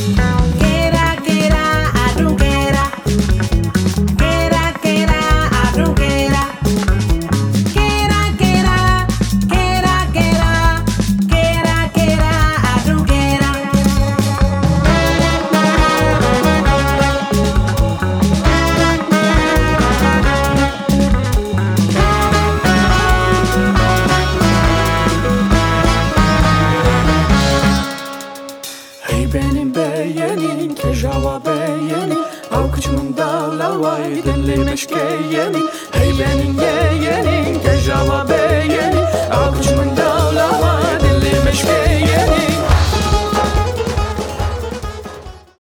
Benim beğenin, kejava beğenin Alkıcımın dağlar var, dinlemiş geyeni Hey benim yeğenin, kejava beğenin Alkıcımın dağlar var, dinlemiş geyeni